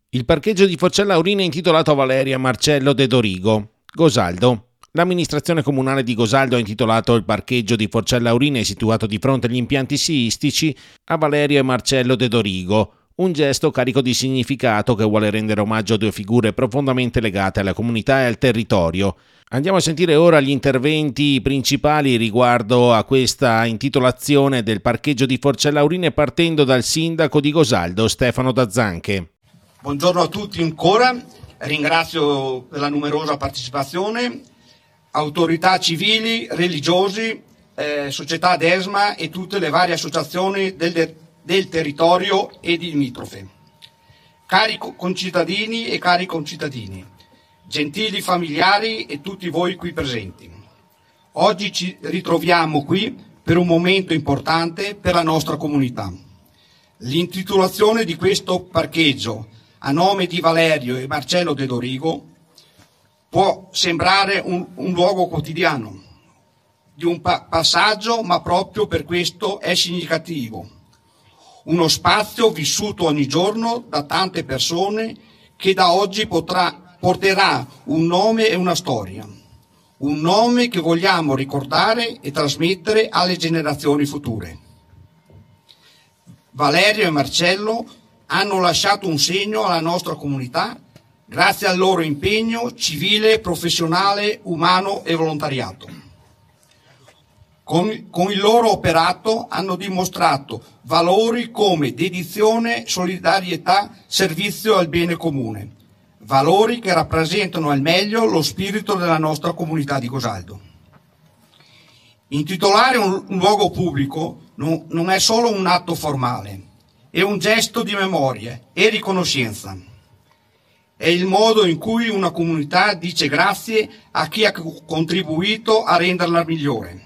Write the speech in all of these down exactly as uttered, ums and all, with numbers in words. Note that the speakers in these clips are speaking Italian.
Il parcheggio di Forcella Aurina è intitolato a Valeria Marcello de Dorigo, Gosaldo. L'amministrazione comunale di Gosaldo ha intitolato il parcheggio di Forcella Aurina, situato di fronte agli impianti sciistici, a Valerio e Marcello de Dorigo, un gesto carico di significato che vuole rendere omaggio a due figure profondamente legate alla comunità e al territorio. Andiamo a sentire ora gli interventi principali riguardo a questa intitolazione del parcheggio di Forcella Aurina, partendo dal sindaco di Gosaldo, Stefano D'Azzanche. Buongiorno a tutti ancora, ringrazio per la numerosa partecipazione, autorità civili, religiosi, eh, società d'ESMA e tutte le varie associazioni del, del territorio e di limitrofe. Cari concittadini e cari concittadini, gentili familiari e tutti voi qui presenti. Oggi ci ritroviamo qui per un momento importante per la nostra comunità. L'intitolazione di questo parcheggio a nome di Valerio e Marcello de Dorigo può sembrare un, un luogo quotidiano, di un pa- passaggio, ma proprio per questo è significativo. Uno spazio vissuto ogni giorno da tante persone che da oggi potrà, porterà un nome e una storia. Un nome che vogliamo ricordare e trasmettere alle generazioni future. Valerio e Marcello hanno lasciato un segno alla nostra comunità grazie al loro impegno civile, professionale, umano e volontariato. Con, con il loro operato hanno dimostrato valori come dedizione, solidarietà, servizio al bene comune, valori che rappresentano al meglio lo spirito della nostra comunità di Gosaldo. Intitolare un, un luogo pubblico non, non è solo un atto formale, è un gesto di memoria e riconoscenza. È il modo in cui una comunità dice grazie a chi ha contribuito a renderla migliore.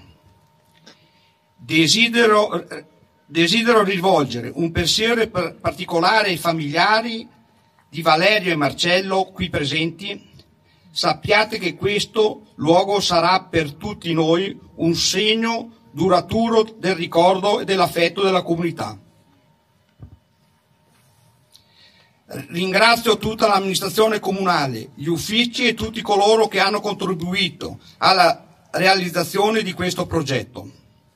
Desidero, desidero rivolgere un pensiero particolare ai familiari di Valerio e Marcello qui presenti. Sappiate che questo luogo sarà per tutti noi un segno duraturo del ricordo e dell'affetto della comunità. Ringrazio tutta l'amministrazione comunale, gli uffici e tutti coloro che hanno contribuito alla realizzazione di questo progetto.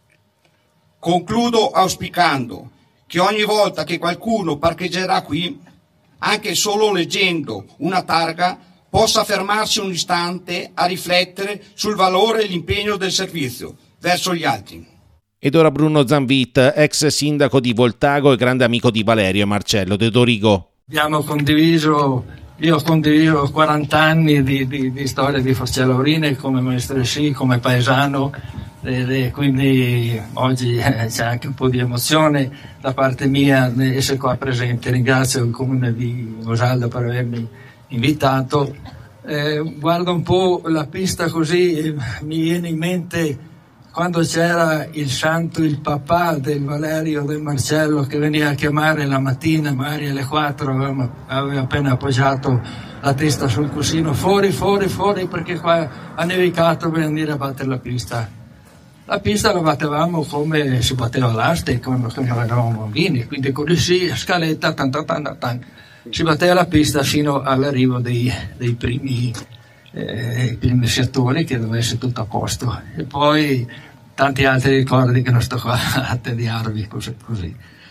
Concludo auspicando che ogni volta che qualcuno parcheggerà qui, anche solo leggendo una targa, possa fermarsi un istante a riflettere sul valore e l'impegno del servizio verso gli altri. Ed ora Bruno Zanvit, ex sindaco di Voltago e grande amico di Valerio e Marcello de Dorigo. Abbiamo condiviso, io ho condiviso quaranta anni di, di, di storia di Forcella Aurina come maestro sci, come paesano, e, e quindi oggi eh, c'è anche un po' di emozione da parte mia di essere qua presente. Ringrazio il comune di Gosaldo per avermi invitato. Eh, guardo un po' la pista così e mi viene in mente quando c'era il santo, il papà del Valerio, del Marcello, che veniva a chiamare la mattina, magari alle quattro, aveva, aveva appena appoggiato la testa sul cuscino, fuori, fuori, fuori, perché qua ha nevicato, per andare a battere la pista. La pista la battevamo come si batteva l'aste quando, quando eravamo bambini, quindi così, scaletta, tan, tan, tan, tan. Si batteva la pista fino all'arrivo dei, dei primi, eh, i primi sciatori, che doveva essere tutto a posto. E poi tanti altri ricordi che non sto qua a tediarvi così. così.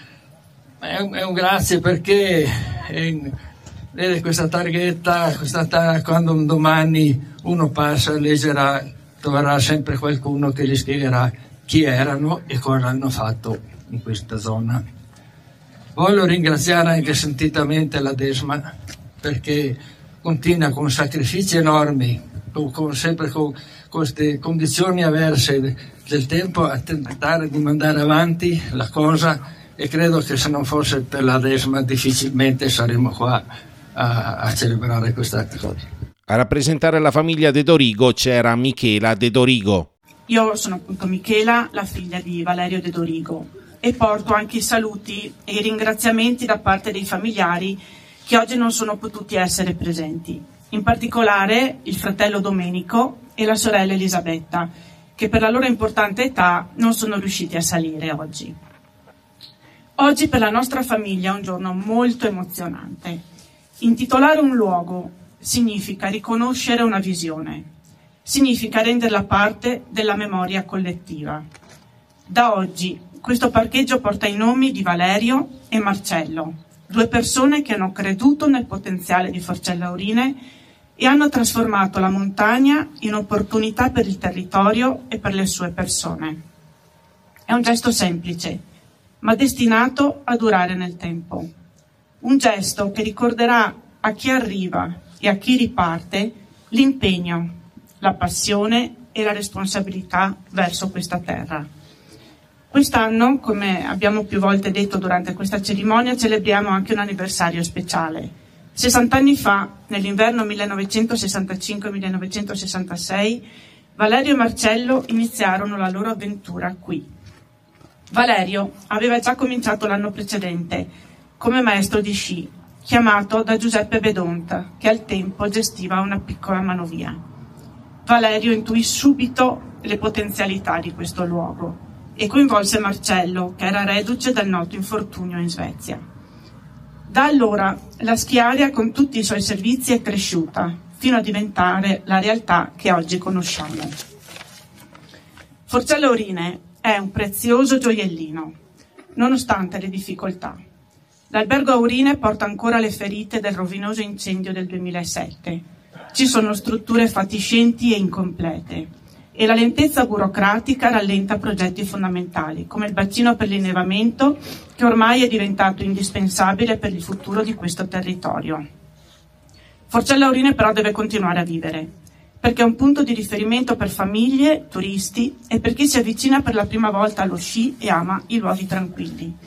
È, un, è un grazie perché è, vede questa targhetta, questa tar- quando un domani uno passa e leggerà, troverà sempre qualcuno che gli spiegherà chi erano e cosa hanno fatto in questa zona. Voglio ringraziare anche sentitamente la DESMA perché continua con sacrifici enormi, con, con, sempre con queste condizioni avverse del tempo a tentare di mandare avanti la cosa, e credo che se non fosse per la DESMA difficilmente saremmo qua a, a celebrare questa cosa. A rappresentare la famiglia de Dorigo c'era Michela de Dorigo. Io sono appunto Michela, la figlia di Valerio de Dorigo, e porto anche i saluti e i ringraziamenti da parte dei familiari che oggi non sono potuti essere presenti. In particolare il fratello Domenico e la sorella Elisabetta, che per la loro importante età non sono riusciti a salire oggi. Oggi per la nostra famiglia è un giorno molto emozionante. Intitolare un luogo significa riconoscere una visione, significa renderla parte della memoria collettiva. Da oggi questo parcheggio porta i nomi di Valerio e Marcello, due persone che hanno creduto nel potenziale di Forcella Aurine e hanno trasformato la montagna in opportunità per il territorio e per le sue persone. È un gesto semplice, ma destinato a durare nel tempo. Un gesto che ricorderà a chi arriva e a chi riparte l'impegno, la passione e la responsabilità verso questa terra. Quest'anno, come abbiamo più volte detto durante questa cerimonia, celebriamo anche un anniversario speciale. sessanta anni fa, nell'inverno millenovecentosessantacinque millenovecentosessantasei, Valerio e Marcello iniziarono la loro avventura qui. Valerio aveva già cominciato l'anno precedente come maestro di sci, chiamato da Giuseppe Bedonta, che al tempo gestiva una piccola manovia. Valerio intuì subito le potenzialità di questo luogo e coinvolse Marcello, che era reduce dal noto infortunio in Svezia. Da allora la schiaria con tutti i suoi servizi è cresciuta, fino a diventare la realtà che oggi conosciamo. Forcella Aurine è un prezioso gioiellino, nonostante le difficoltà. L'albergo Aurine porta ancora le ferite del rovinoso incendio del duemilasette. Ci sono strutture fatiscenti e incomplete e la lentezza burocratica rallenta progetti fondamentali, come il bacino per l'innevamento, che ormai è diventato indispensabile per il futuro di questo territorio. Forcella Aurine però deve continuare a vivere, perché è un punto di riferimento per famiglie, turisti e per chi si avvicina per la prima volta allo sci e ama i luoghi tranquilli.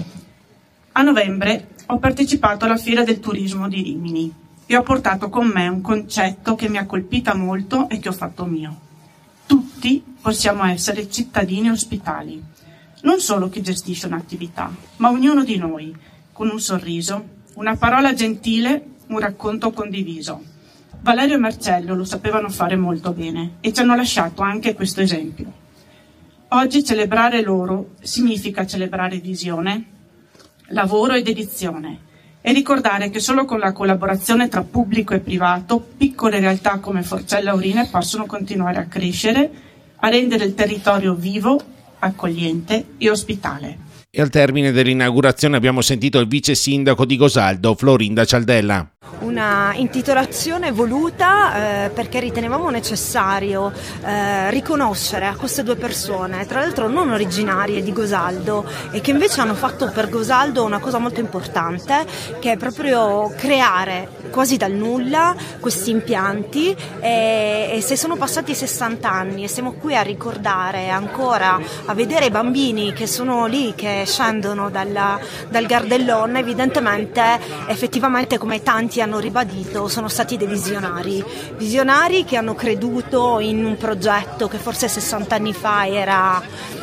A novembre ho partecipato alla Fiera del Turismo di Rimini e ho portato con me un concetto che mi ha colpita molto e che ho fatto mio. Tutti possiamo essere cittadini ospitali, non solo chi gestisce un'attività, ma ognuno di noi, con un sorriso, una parola gentile, un racconto condiviso. Valerio e Marcello lo sapevano fare molto bene e ci hanno lasciato anche questo esempio. Oggi celebrare loro significa celebrare visione, lavoro e dedizione e ricordare che solo con la collaborazione tra pubblico e privato piccole realtà come Forcella Aurine possono continuare a crescere, a rendere il territorio vivo, accogliente e ospitale. E al termine dell'inaugurazione abbiamo sentito il vice sindaco di Gosaldo, Florinda Cialdella. Una intitolazione voluta eh, perché ritenevamo necessario eh, riconoscere a queste due persone, tra l'altro non originarie di Gosaldo e che invece hanno fatto per Gosaldo una cosa molto importante, che è proprio creare quasi dal nulla questi impianti e, e se sono passati sessanta anni e siamo qui a ricordare ancora, a vedere i bambini che sono lì, che scendono dalla, dal Gardellone, evidentemente effettivamente, come tanti hanno ribadito, sono stati dei visionari, visionari che hanno creduto in un progetto che forse sessanta anni fa era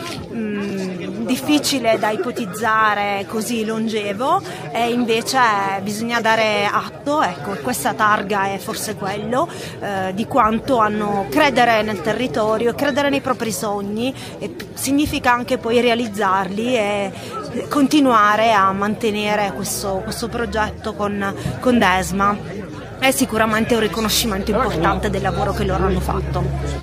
mh, difficile da ipotizzare così longevo, e invece bisogna dare atto, ecco, questa targa è forse quello, eh, di quanto hanno credere nel territorio, credere nei propri sogni, e significa anche poi realizzarli e continuare a mantenere questo, questo progetto con, con Desma. È sicuramente un riconoscimento importante del lavoro che loro hanno fatto.